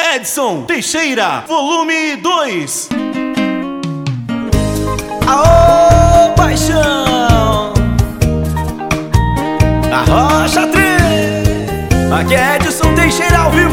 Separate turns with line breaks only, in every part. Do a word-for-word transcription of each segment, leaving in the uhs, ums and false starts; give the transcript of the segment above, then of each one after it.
Edson Teixeira, volume dois. Aô, paixão, a Rocha três. Aqui é Edson Teixeira ao vivo.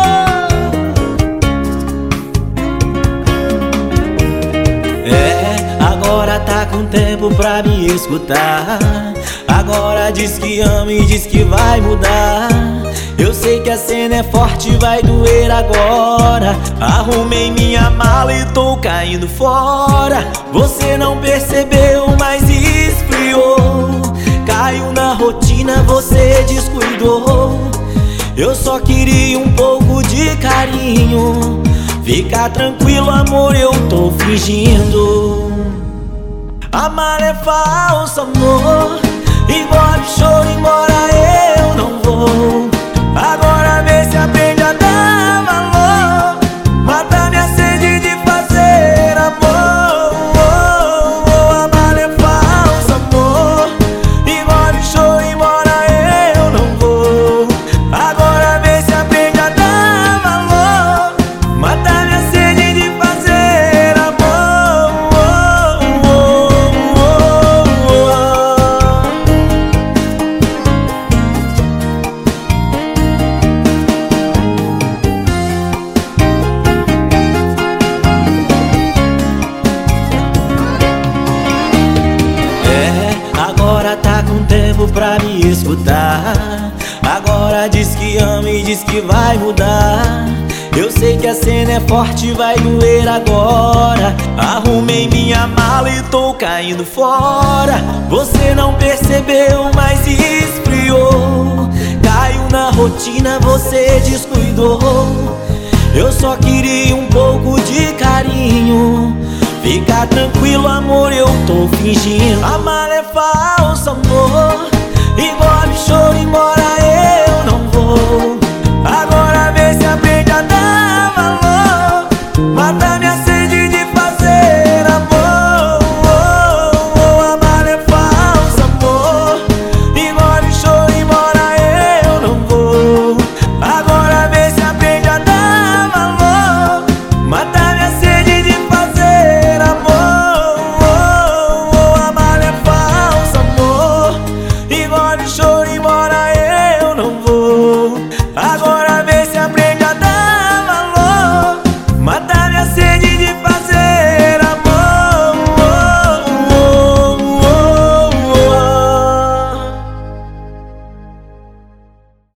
É, agora tá com tempo pra me escutar. Agora diz que ama e diz que vai mudar. Eu sei que a cena é forte, vai doer agora. Arrumei minha mala e tô caindo fora. Você não percebeu, mas esfriou. Caiu na rotina, você descuidou. Eu só queria um pouco de carinho. Fica tranquilo, amor, eu tô fingindo. Amar é falso, amor. Engole o choro, embora eu não vou. Agora vê se aprende a dar valor. Mata minha sede de fazer amor. oh, oh, Amar é falso, amor. Engole o choro, embora eu não vou. Agora vê se aprende a dar valor. Mata minha sede de fazer amor. oh, oh, oh, oh. Agora tá com tempo pra me escutar. Agora diz que ama e diz que vai mudar. Eu sei que a cena é forte, vai doer agora. Arrumei minha mala e tô caindo fora. Você não percebeu, mas esfriou. Caiu na rotina, você descuidou. Eu só queria um pouco de carinho. Fica tranquilo, amor, eu tô fingindo. Amar é fácil.